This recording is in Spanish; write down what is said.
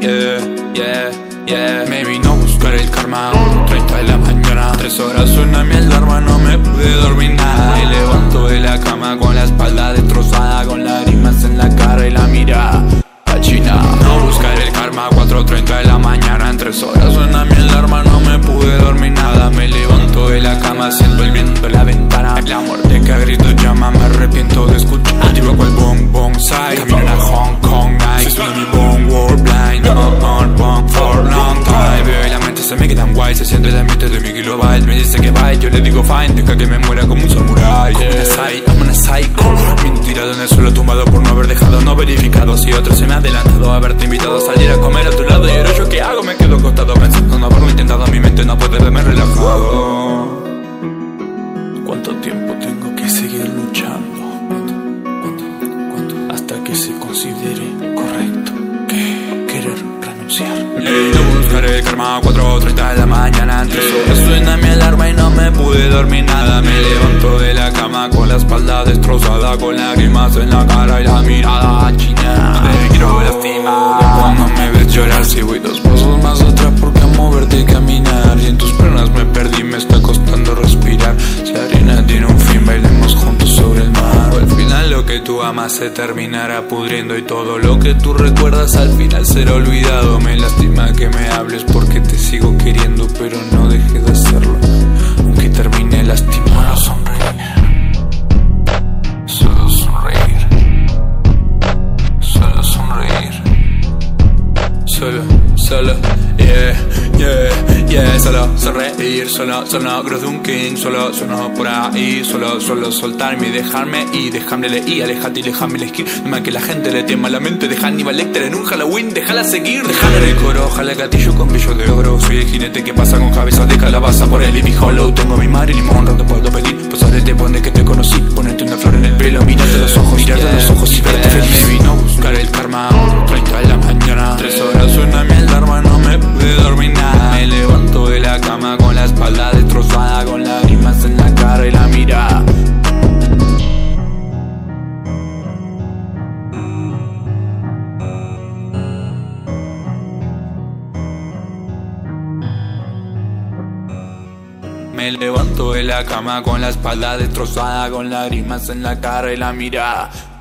Me vino a buscar el karma, 1:30 de la mañana. 3 horas suena mi alarma, no me pude dormir nada. Me levanto de la cama con la espalda destrozada, con lágrimas en la cara y la mirada China. No buscar el karma, 4:30 de la mañana. En 3 horas suena mi alarma, no me pude dormir nada. Me levanto de la cama, siento el viento en la ventana. La muerte que a gritos llama, me arrepiento de escuchar. Activo cual bong bong side, caminan a Hong Kong night. Soy mi bong world blind, I'm on bong for long time. Veo y la mente se me queda tan guay, se siente el ambiente de mi kilobyte. Me dice que bye, yo le digo fine, deja que me muera como un samurai. I'm on a psycho, tirado en el suelo tumbado por no haber dejado no verificado. Si otro se me ha adelantado, haberte invitado a salir a comer a tu lado. Y ahora yo qué hago, me quedo acostado pensando no haberlo intentado. Mi mente no puede verme relajado. ¿Cuánto tiempo tengo que seguir luchando? ¿Cuánto? Hasta que se considere correcto que querer renunciar. No buscaré el karma, 4:30 de la mañana. En 3 horas suena mi alarma y no me pude dormir nada. Me levanto de la cama con la espalda destrozada, con lágrimas en la cara y la mirada china. Te quiero lastimar. Cuando me ves llorar, si voy 2 pasos más atrás porque a moverte y caminar. Y en tus piernas me perdí, me está costando respirar. Si la arena tiene un fin, bailemos juntos sobre el mar. O al final lo que tú amas se terminará pudriendo, y todo lo que tú recuerdas al final será olvidado. Me lastima que me hables porque te sigo queriendo, pero no dejes de hacerlo, aunque termine lastimado. Solo sonreír. Solo sonreír. Solo, solo sonreír, solo cruz de un king, solo por ahí, solo soltarme y dejarme y alejate y déjame la esquina. No más que la gente le tema la mente, deja Hannibal Lecter en un Halloween, déjala seguir, déjala el coro, ojalá gatillo con brillo de oro. Soy el jinete que pasa con cabeza de calabaza por el Living Hollow. Tengo mi mar y limón, no te puedo pedir, pasar el tiempo desde que te conocí, ponerte una flor en el pelo, mirarte los ojos y verte feliz. Me vino a buscar el karma, 1:30 de la mañana. 3 horas suena mi alarma, no me pude dormir nada. Me levanto de la cama con la espalda destrozada, con lágrimas en la cara y la mirada. Me levanto de la cama con la espalda destrozada, con lágrimas en la cara y la mirada.